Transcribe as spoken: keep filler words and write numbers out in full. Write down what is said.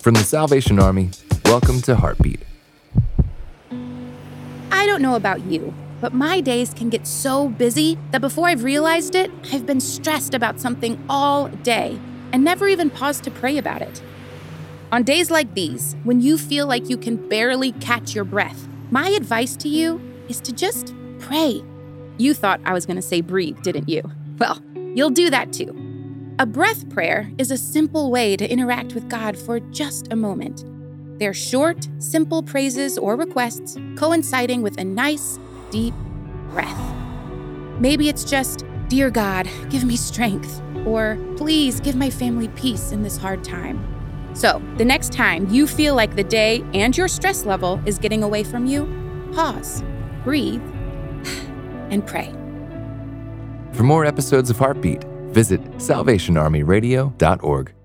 From the Salvation Army, welcome to Heartbeat. I don't know about you, but my days can get so busy that before I've realized it, I've been stressed about something all day and never even paused to pray about it. On days like these, when you feel like you can barely catch your breath, my advice to you is to just pray. You thought I was going to say breathe, didn't you? Well, you'll do that too. A breath prayer is a simple way to interact with God for just a moment. They're short, simple praises or requests coinciding with a nice, deep breath. Maybe it's just, "Dear God, give me strength," or "Please give my family peace in this hard time." So, the next time you feel like the day and your stress level is getting away from you, pause, breathe, and pray. For more episodes of Heartbeat, visit salvation army radio dot org.